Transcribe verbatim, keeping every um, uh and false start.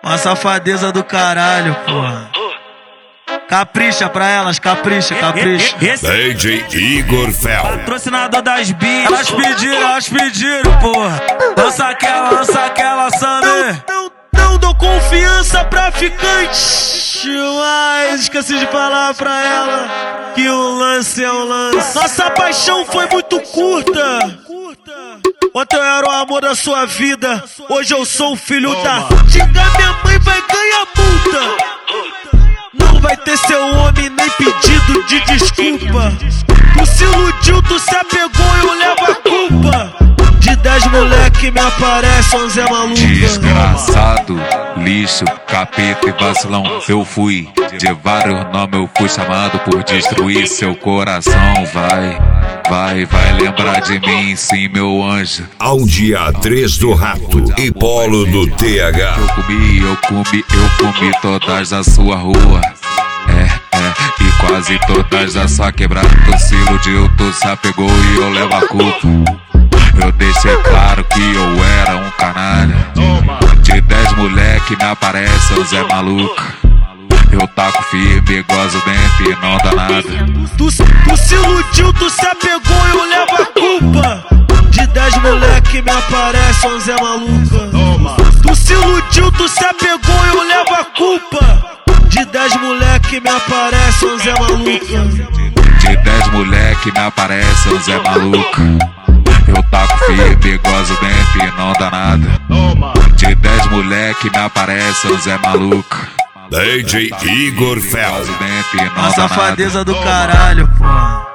Uma safadeza do caralho, porra. Capricha pra elas, capricha, capricha. D J Igor Fel, patrocinador das bis. Elas pediram, elas pediram, porra. Lança aquela, lança aquela, Samir. Não, não, não dou confiança pra ficante, mas esqueci de falar pra ela que o lance é o lance. Nossa paixão foi muito curta. Ontem eu era o amor da sua vida, hoje eu sou o filho da... Xingar minha mãe vai ganhar multa. Não vai ter seu homem nem pedido de desculpa. Tu se iludiu, tu se apegou e eu levo a culpa. De dez moleque me aparece um Zé Maluca. Desgraçado, lixo, capeta e vacilão. Eu fui de vários nomes, eu fui chamado por destruir seu coração. Vai, vai, vai lembrar de mim, sim, meu anjo. ao dia três do Rato e Polo do T H. Eu comi, eu comi, eu comi todas da sua rua. É, é, e quase todas da sua quebrada. Tu se iludiu, tu se apegou e eu levo a culpa. Eu deixei claro que eu era um canalha. De dez moleque me aparece o Zé Maluca. Eu taco firme, gozo dentro e não dá nada. Tu, tu se iludiu, tu se apegou e eu levo a culpa. De dez moleque me aparece um Zé Maluca. Tu se iludiu, tu se apegou e eu levo a culpa. De dez moleque me aparece um Zé Maluca. De dez moleque me aparece um Zé Maluca. Eu taco firme, gozo dentro e não dá nada. De dez moleque me aparece um Zé Maluca. D J Igor Fel, Gozo dentro e não Uma dá nada. safadeza do caralho, porra.